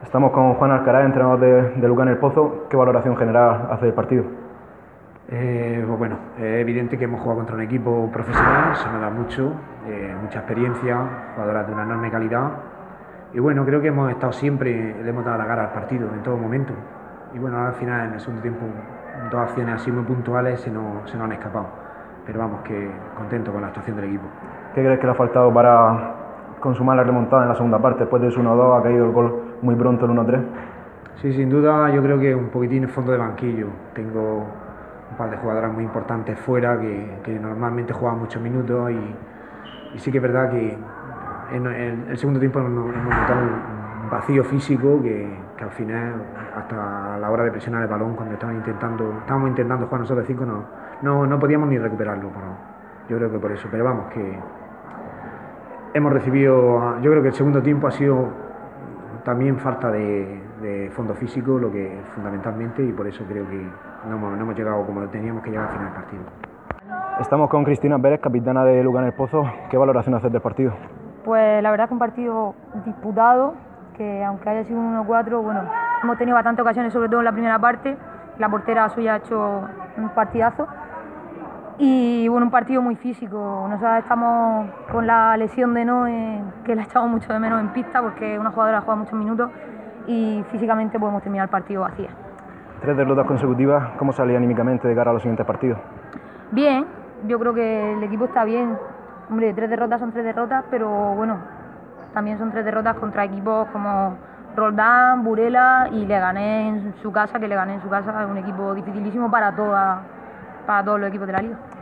Estamos con Juan Alcaraz, entrenador de Lucán El Pozo. ¿Qué valoración general hace del partido? Pues bueno, es evidente que hemos jugado contra un equipo profesional, se nos da mucho, mucha experiencia, jugadoras de una enorme calidad. Y bueno, creo que hemos estado siempre, le hemos dado la cara al partido en todo momento. Y bueno, al final en el segundo tiempo, dos acciones así muy puntuales se nos han escapado. Pero vamos, que contento con la actuación del equipo. ¿Qué crees que le ha faltado para consumar la remontada en la segunda parte? Después de ese 1-2 ha caído el gol muy pronto, el 1-3. Sí, sin duda yo creo que un poquitín en fondo de banquillo. Tengo un par de jugadoras muy importantes fuera que normalmente juegan muchos minutos y sí que es verdad que en el segundo tiempo hemos notado un vacío físico que al final, hasta la hora de presionar el balón, cuando estábamos intentando jugar nosotros 5, no podíamos ni recuperarlo. Yo creo que por eso, pero vamos, que hemos recibido, yo creo que el segundo tiempo ha sido también falta de fondo físico, lo que fundamentalmente, y por eso creo que no hemos llegado como teníamos que llegar al final del partido. Estamos con Cristina Pérez, capitana de Lucán El Pozo. ¿Qué valoración haces del partido? Pues la verdad es que un partido disputado, que aunque haya sido un 1-4, bueno, hemos tenido bastantes ocasiones, sobre todo en la primera parte. La portera suya ha hecho un partidazo. Y bueno, un partido muy físico. Nosotros estamos con la lesión de Noé, que la echamos mucho de menos en pista, porque una jugadora juega muchos minutos y físicamente podemos terminar el partido vacía. 3 derrotas consecutivas, ¿cómo salía anímicamente de cara a los siguientes partidos? Bien, yo creo que el equipo está bien. Hombre, 3 derrotas son 3 derrotas, pero bueno, también son 3 derrotas contra equipos como Roldán, Burela y Leganés en su casa, que Leganés en su casa es un equipo dificilísimo para todos los equipos de la liga.